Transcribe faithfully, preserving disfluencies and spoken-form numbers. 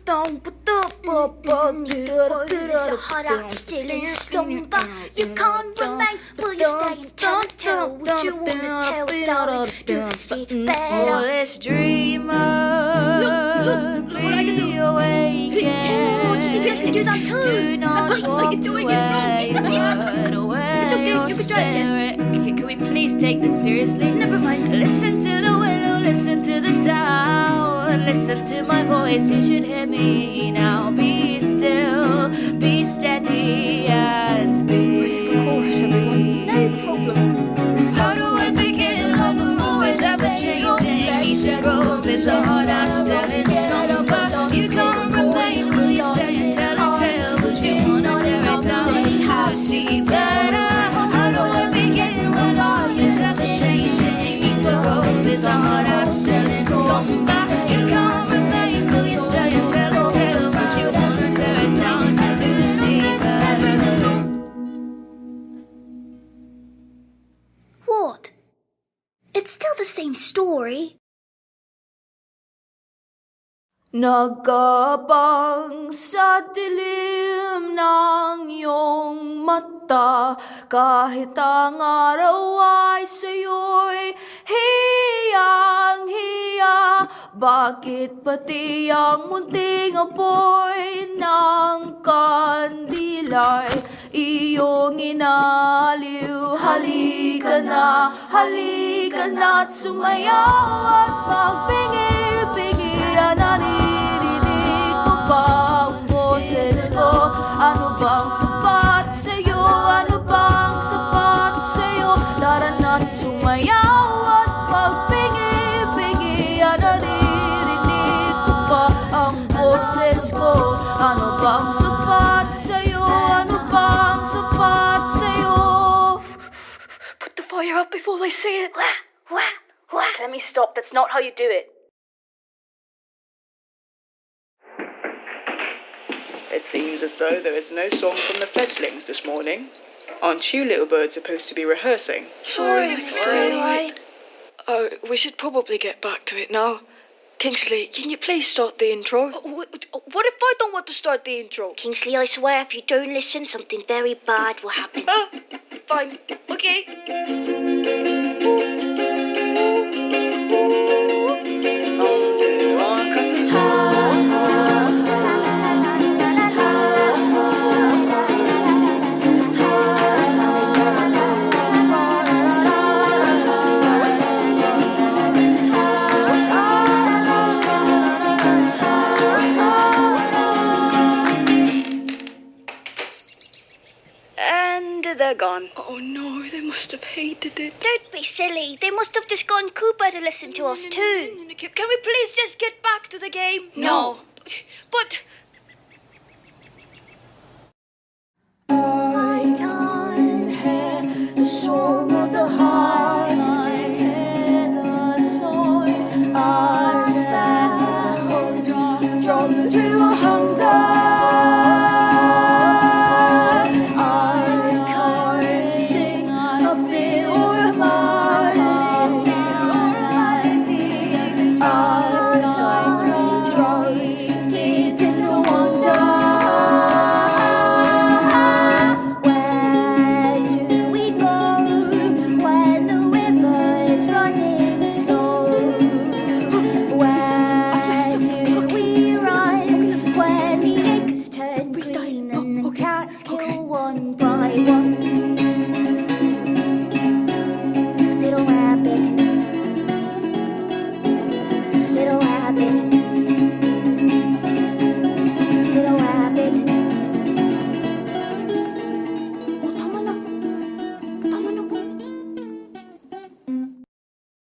It's a hot out still in slumber. You can't remain, will you stay and tell and tell what you want to tell, darling? Do you see better? Oh, let's dreamer. Look, look, look what I can do. Oh, do you think I can do that too? Do not walk You're doing it wrong. It's okay, you can try it again. Can we please take this seriously? Never mind. Listen to the willow, listen to the sound. Listen to my voice, you should hear me now. Be still, be steady and be. Ready for chorus, everyone? No problem. How do I begin? How do is ever changing? The growth is a heart out still in slumber. You can't remain, will you stay and tell a tale? But you wanna tear it down, you see better. How do I begin when all is ever changing? The growth is a heart out still in slumber. You can't remain, will you stay and tell a tale? But you wanna tear it down, you see better. What? It's still the same story. Nagabang sa dilim ng iyong mata, kahit ang araw ay sa'yo'y hiyang-hiya. Bakit pati ang munting apoy ng kandila'y iyong inaliw? Halika na, halika na't sumayaw at magpingi-pingi. Naririnig ko ba ang boses ko? Ano bang sapat sa'yo? Ano bang sapat sa'yo? Tara na't sumayaw at magpingi-pingi. Naririnig ko ba ang boses ko? Ano bang sapat sa'yo? Ano bang sapat sa'yo? Put the fire up before they see it. Wah, wah, wah. Let me stop. That's not how you do it. It seems as though there is no song from the fledglings this morning. Aren't you little birds supposed to be rehearsing? Sorry, Mister Daylight. Oh, we should probably get back to it now. Kingsley, can you please start the intro? What if I don't want to start the intro? Kingsley, I swear, if you don't listen, something very bad will happen. Uh, fine. Okay. They're gone. Oh no, they must have hated it. Don't be silly. They must have just gone Cooper to listen to us too. Can we please just get back to the game? No. But... I can hear the song of the heart.